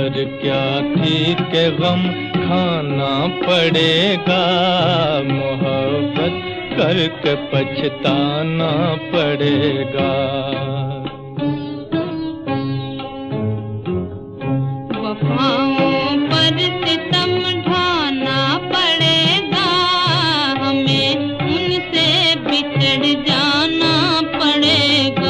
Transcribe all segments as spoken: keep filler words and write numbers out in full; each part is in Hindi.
खबर क्या थी कि गम खाना पड़ेगा, मोहब्बत करके पछताना पड़ेगा। वफाओं पर सितम ढाना पड़ेगा, हमें उनसे बिछड़ जाना पड़ेगा।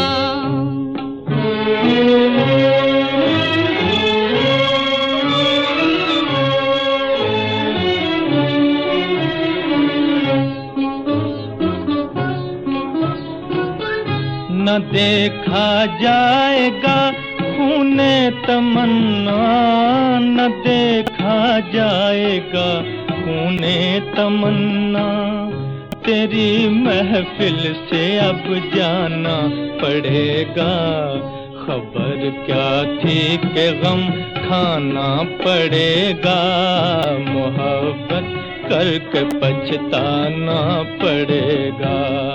न देखा जाएगा खूने तमन्ना, न देखा जाएगा खूने तमन्ना, तेरी महफिल से अब जाना पड़ेगा। खबर क्या थी कि गम खाना पड़ेगा, मोहब्बत करके पछताना पड़ेगा।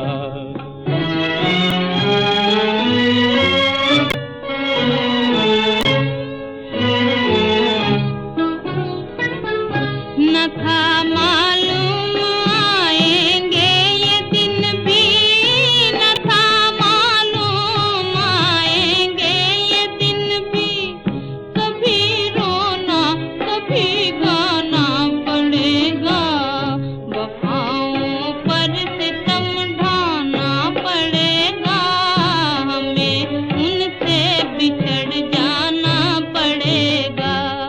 न था मालूम आएंगे ये दिन भी, न था मालूम आएंगे ये दिन भी, कभी रोना कभी गाना पड़ेगा। वफाओं पर सितम ढाना पड़ेगा, हमें उनसे बिछड़ जाना पड़ेगा।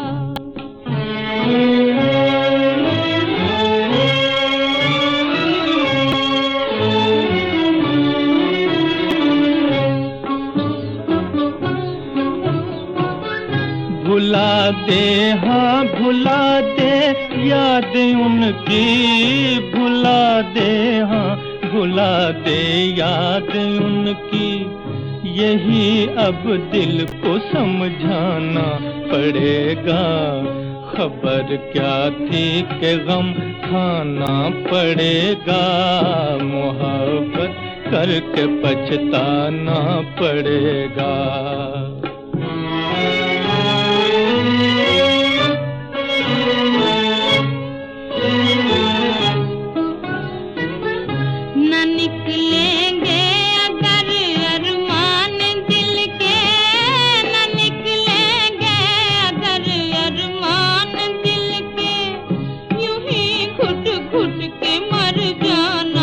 भुला दे हाँ भुला दे याद उनकी, भुला दे हाँ भुला दे याद उनकी, यही अब दिल को समझाना पड़ेगा। खबर क्या थी कि गम खाना पड़ेगा, मोहब्बत करके पछताना पड़ेगा। न निकलेंगे अगर अरमान दिल के, न निकलेंगे अगर अरमान दिल के, यूं ही घुट घुट के मर जाना